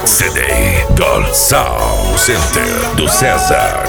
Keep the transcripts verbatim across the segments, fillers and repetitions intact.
C D Gold Sound Center do César.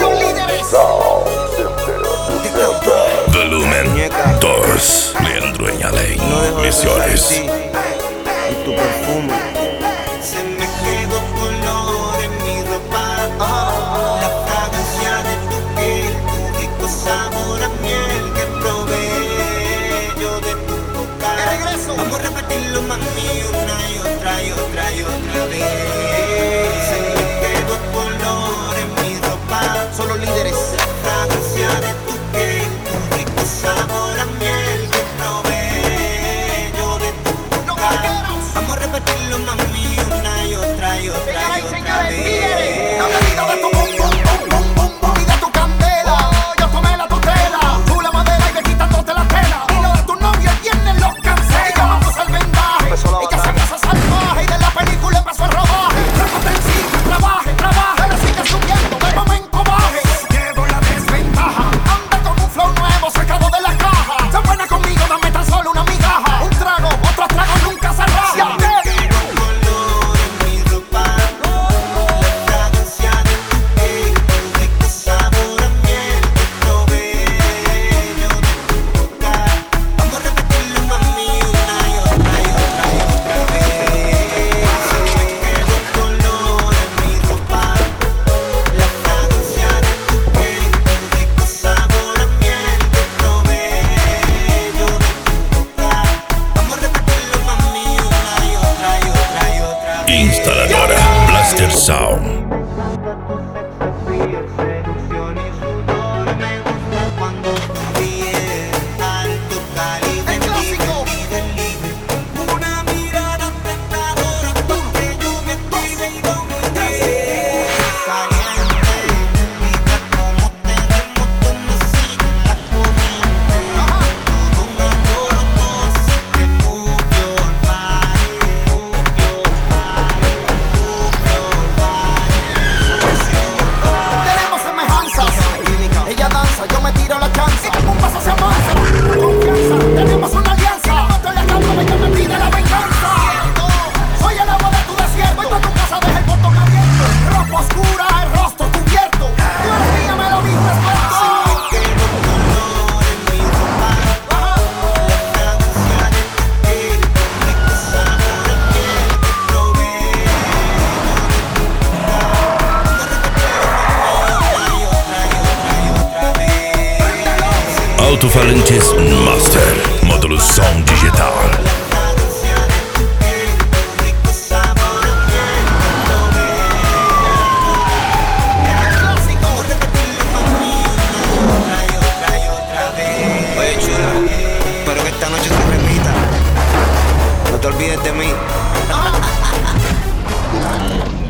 Volumen dos. Leandro Eñaley. Misiones. Y tu perfume. Se me quedó color en mi ropa, oh, la fragancia de tu piel, tu rico sabor a miel que probé yo de tu boca. Vamos a repetirlo, mami, una y otra y otra y otra vez. Se me quedó color en mi ropa, solo líderes. La fragancia de tu piel, tu rico sabor a miel que probé yo de tu boca. Vamos a repetirlo, mami, una y otra y otra y otra vez. No te olvides de tu bum bum bum bum bum bum y de tu candela. Yo tomé la tutela, tú la madera y ve quitándote la tela. Y lo de tu novio el viernes los cancela. Y llamamos al vendaje, y que se puso salvaje. Y de la película empezó el rodaje. Trápate encima, trabaje, trabaje. Pero sigue subiendo, de momento baje. Llevo la desventaja, anda con un flow nuevo sacado de la caja. Se buena conmigo, dame tan solo una migaja. Un trago, otro trago nunca se raja. Instaladora Blaster Sound. Seducción y sudor, me gusta cuando tu piel alto, calibre, libre, libre. Una mirada tentadora porque yo me active y domine. Caliente, mira como terremoto me sigue la corriente. Todo un alboroto así que move your body, move your body, move your body. Tenemos semejanzas, ella danza, yo me tiro la chanza. Un paso se avanza, confianza. Tenemos una alianza, mato en la cama, ella me pide la venganza. Soy el agua de tu desierto, voy pa' tu casa, deja el botón abierto. Ropa oscura, el rostro cubierto. Dios mío, me lo viste experto. Quedó color en mi ropa, la fragancia de tu piel, rico sabor a miel que probé yo de tu boca. Vamos a repetirlo, mami, una y otra y otra y otra vez. Alto-falantes Master. Módulo som digital. La fragancia de tu piel, rico sabor a miel que probé. Vamos a repetirlo, mami, una y otra y otra vez. Oye, chula, espero que esta noche se repita. No te olvides de mí.